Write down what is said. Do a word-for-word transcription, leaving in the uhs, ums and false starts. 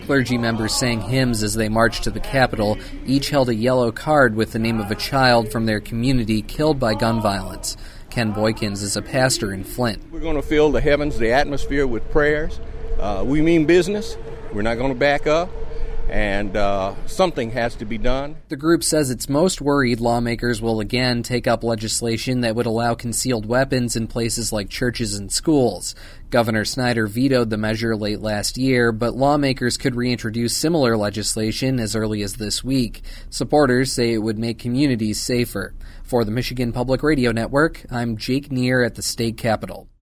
Clergy members sang hymns as they marched to the Capitol. Each held a yellow card with the name of a child from their community killed by gun violence. Ken Boykins is a pastor in Flint. We're going to fill the heavens, the atmosphere with prayers. Uh, we mean business. We're not going to back up. And uh, something has to be done. The group says it's most worried lawmakers will again take up legislation that would allow concealed weapons in places like churches and schools. Governor Snyder vetoed the measure late last year, but lawmakers could reintroduce similar legislation as early as this week. Supporters say it would make communities safer. For the Michigan Public Radio Network, I'm Jake Neer at the state capitol.